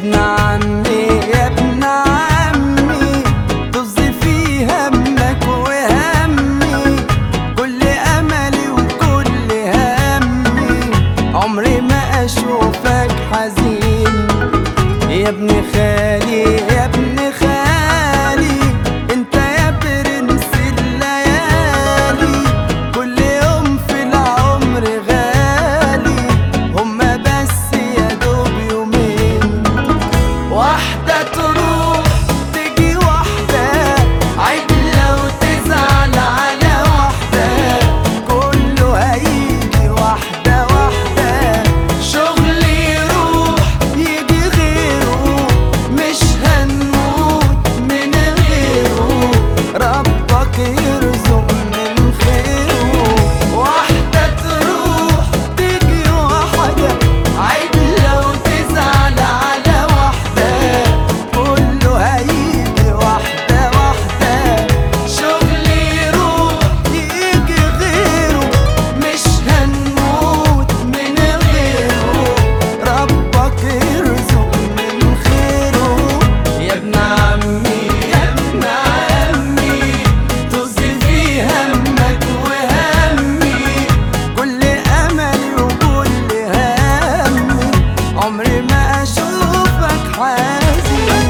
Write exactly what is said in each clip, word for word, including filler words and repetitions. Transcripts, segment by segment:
ابن عمي يا ابن عمي، طز في همك وهمي، كل املي وكل همي، عمري ما اشوفك حزين. يا ابن خالي يا ابن خالي، انت يا برنس الليالي، كل يوم في العمر غالي، هما بس يا دوب يومين. واحدة تروح تجي واحدة، عيب لو تزعل على واحدة، كله هيجي واحدة واحدة، شغل يروح يجي غيره، مش هنموت من غيره، ربك يرزق من خيره. واحدة تروح تجي واحدة، عيب لو تزعل على واحدة، كله هيجي واحدة واحدة، شغل يروح يجي غيره، مش هنموت من غيره، ربك يرزق من خيره. يا ابن عمي يا ابن عمي، طز في همك وهمي، كل املي وكل همي، عمري ما اشوفك حزين.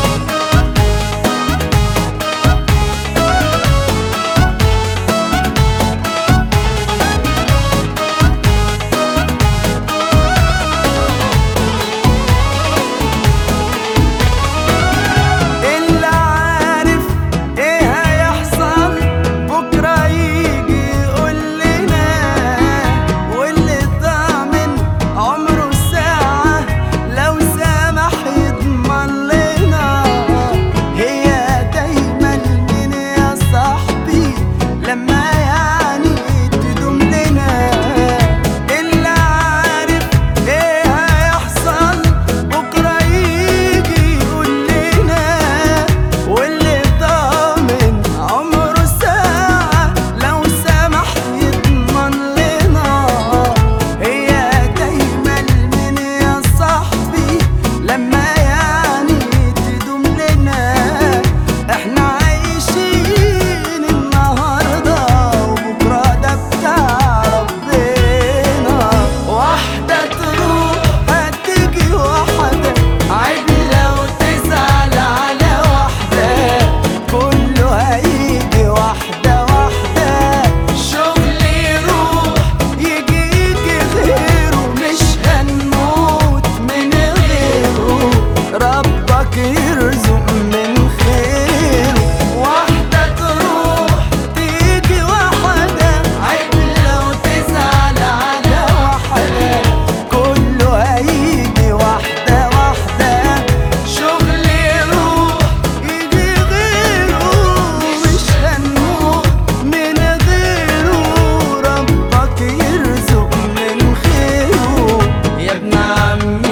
اللي عارف ايه هيحصل بكره يجي يقول لنا، واللي ضامن عمره ساعة لو سامح يضمن لنا، هي دايما من يا صاحبي لما يعني تدوم لنا. اللي عارف ايه هيحصل بكره يجي يقول لنا، واللي ضامن عمره ساعة لو سامح يضمن لنا، هي دايما من يا صاحبي لما يعني تدوم لنا. احنا عايشين النهارده وبكره ده بتاع ربنا. واحدة تروح هتيجي واحدة، عيب لو تزعل على واحدة، كله هيجي واحدة واحدة، شغل يروح يجي يجي غيره، مش هنموت من غيره، ربك يرزق من خيره. واحدة تروح تيجي واحدة، عيب لو تزعل على واحدة، كله هيجي واحدة واحدة، شغل يروح يجي غيره، مش هنموت من غيره، ربك يرزق من خيره. يا ابن عمي